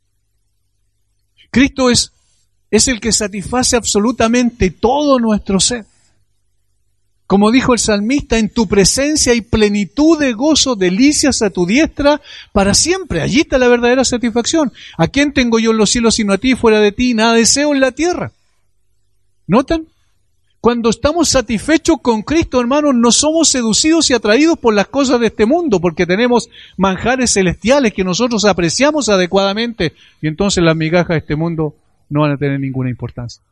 Cristo es, es el que satisface absolutamente todo nuestro ser. Como dijo el salmista, en tu presencia hay plenitud de gozo, delicias a tu diestra para siempre. Allí está la verdadera satisfacción. ¿A quién tengo yo en los cielos sino a ti? Fuera de ti nada deseo en la tierra. ¿Notan? Cuando estamos satisfechos con Cristo, hermanos, no somos seducidos y atraídos por las cosas de este mundo, porque tenemos manjares celestiales que nosotros apreciamos adecuadamente y entonces las migajas de este mundo no van a tener ninguna importancia.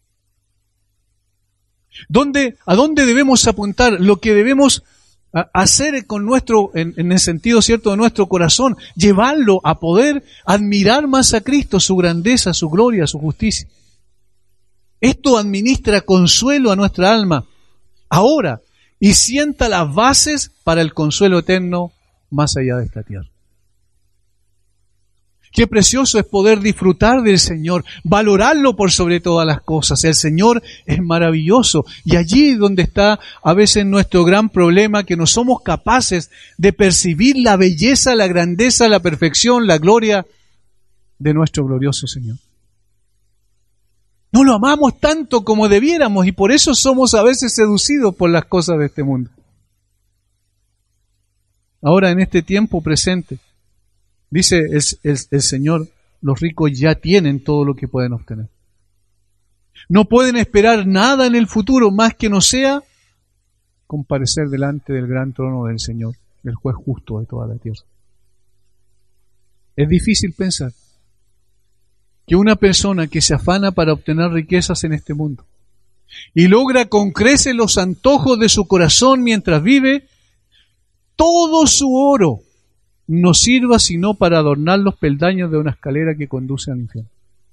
¿Dónde, ¿A dónde debemos apuntar? Lo que debemos hacer con nuestro, en, en el sentido cierto de nuestro corazón, llevarlo a poder admirar más a Cristo, su grandeza, su gloria, su justicia. Esto administra consuelo a nuestra alma ahora y sienta las bases para el consuelo eterno más allá de esta tierra. Qué precioso es poder disfrutar del Señor, valorarlo por sobre todas las cosas. El Señor es maravilloso y allí donde está a veces nuestro gran problema, que no somos capaces de percibir la belleza, la grandeza, la perfección, la gloria de nuestro glorioso Señor. No lo amamos tanto como debiéramos y por eso somos a veces seducidos por las cosas de este mundo. Ahora en este tiempo presente, dice el, el, el Señor, los ricos ya tienen todo lo que pueden obtener. No pueden esperar nada en el futuro más que no sea comparecer delante del gran trono del Señor, del juez justo de toda la tierra. Es difícil pensar que una persona que se afana para obtener riquezas en este mundo y logra con creces los antojos de su corazón mientras vive, todo su oro no sirva sino para adornar los peldaños de una escalera que conduce al infierno.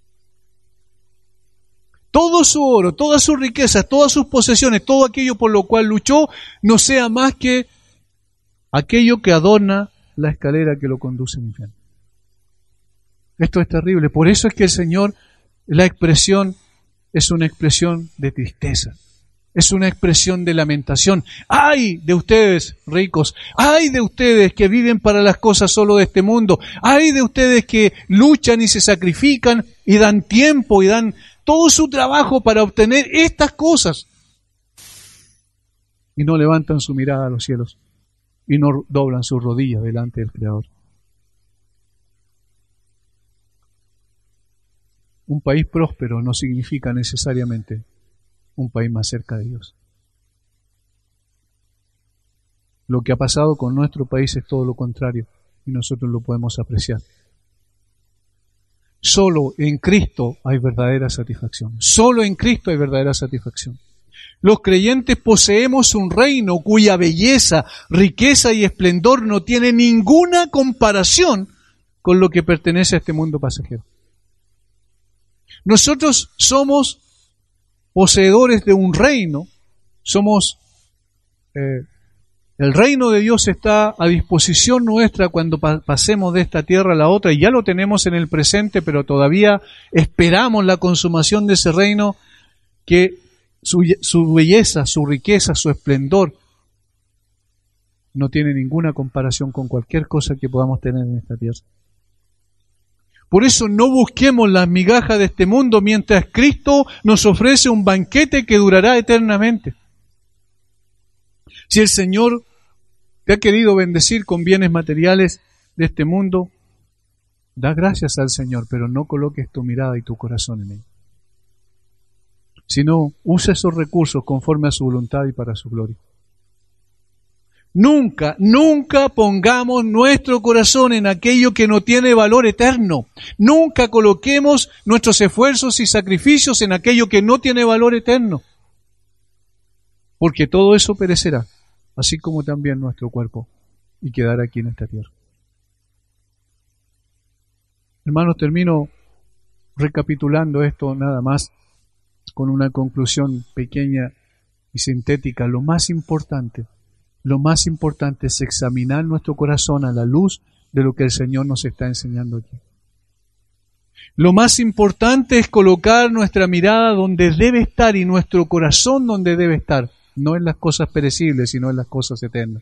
Todo su oro, todas sus riquezas, todas sus posesiones, todo aquello por lo cual luchó, no sea más que aquello que adorna la escalera que lo conduce al infierno. Esto es terrible. Por eso es que el Señor, la expresión es una expresión de tristeza. Es una expresión de lamentación. ¡Ay de ustedes, ricos! ¡Ay de ustedes que viven para las cosas solo de este mundo! ¡Ay de ustedes que luchan y se sacrifican y dan tiempo y dan todo su trabajo para obtener estas cosas! Y no levantan su mirada a los cielos y no doblan sus rodillas delante del Creador. Un país próspero no significa necesariamente un país más cerca de Dios. Lo que ha pasado con nuestro país es todo lo contrario y nosotros lo podemos apreciar. Solo en Cristo hay verdadera satisfacción. Solo en Cristo hay verdadera satisfacción. Los creyentes poseemos un reino cuya belleza, riqueza y esplendor no tiene ninguna comparación con lo que pertenece a este mundo pasajero. Nosotros somos poseedores de un reino, somos, eh, el reino de Dios está a disposición nuestra cuando pa- pasemos de esta tierra a la otra, y ya lo tenemos en el presente, pero todavía esperamos la consumación de ese reino, que su, su belleza, su riqueza, su esplendor no tiene ninguna comparación con cualquier cosa que podamos tener en esta tierra. Por eso no busquemos las migajas de este mundo mientras Cristo nos ofrece un banquete que durará eternamente. Si el Señor te ha querido bendecir con bienes materiales de este mundo, da gracias al Señor, pero no coloques tu mirada y tu corazón en Él. Sino usa esos recursos conforme a su voluntad y para su gloria. Nunca, nunca pongamos nuestro corazón en aquello que no tiene valor eterno. Nunca coloquemos nuestros esfuerzos y sacrificios en aquello que no tiene valor eterno. Porque todo eso perecerá, así como también nuestro cuerpo, y quedará aquí en esta tierra. Hermanos, termino recapitulando esto nada más con una conclusión pequeña y sintética. Lo más importante Lo más importante es examinar nuestro corazón a la luz de lo que el Señor nos está enseñando aquí. Lo más importante es colocar nuestra mirada donde debe estar y nuestro corazón donde debe estar, no en las cosas perecibles, sino en las cosas eternas.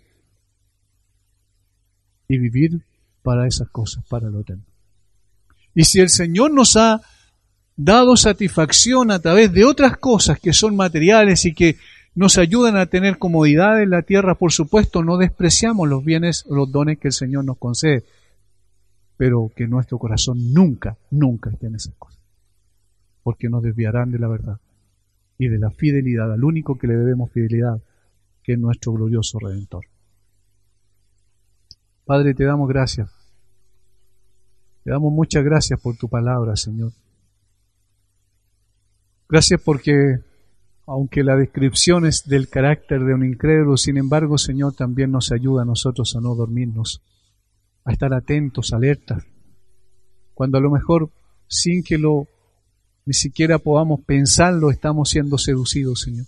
Y vivir para esas cosas, para lo eterno. Y si el Señor nos ha dado satisfacción a través de otras cosas que son materiales y que nos ayudan a tener comodidad en la tierra, por supuesto, no despreciamos los bienes o los dones que el Señor nos concede, pero que nuestro corazón nunca, nunca esté en esas cosas, porque nos desviarán de la verdad y de la fidelidad al único que le debemos fidelidad, que es nuestro glorioso Redentor. Padre, te damos gracias. Te damos muchas gracias por tu palabra, Señor. Gracias porque aunque la descripción es del carácter de un incrédulo, sin embargo, Señor, también nos ayuda a nosotros a no dormirnos, a estar atentos, alertas, cuando a lo mejor, sin que lo ni siquiera podamos pensarlo, estamos siendo seducidos, Señor,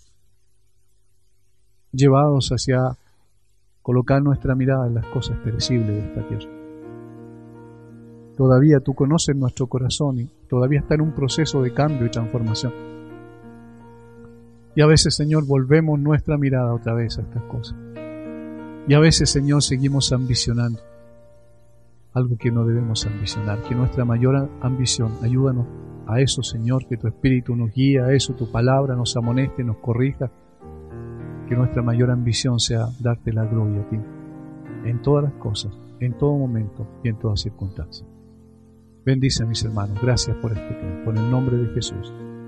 llevados hacia colocar nuestra mirada en las cosas perecibles de esta tierra. Todavía tú conoces nuestro corazón y todavía está en un proceso de cambio y transformación. Y a veces, Señor, volvemos nuestra mirada otra vez a estas cosas. Y a veces, Señor, seguimos ambicionando algo que no debemos ambicionar. Que nuestra mayor ambición, ayúdanos a eso, Señor, que tu Espíritu nos guíe a eso, tu palabra nos amoneste, nos corrija. Que nuestra mayor ambición sea darte la gloria a ti, en todas las cosas, en todo momento y en todas circunstancias. Bendice a mis hermanos. Gracias por este tiempo. En el nombre de Jesús.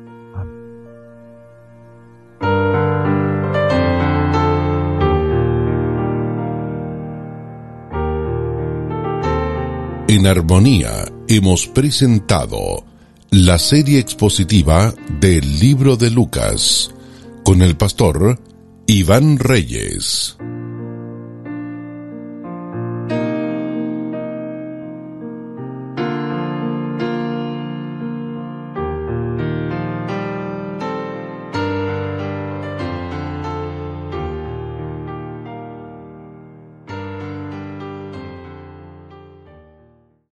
En Armonía hemos presentado la serie expositiva del libro de Lucas con el pastor Iván Reyes.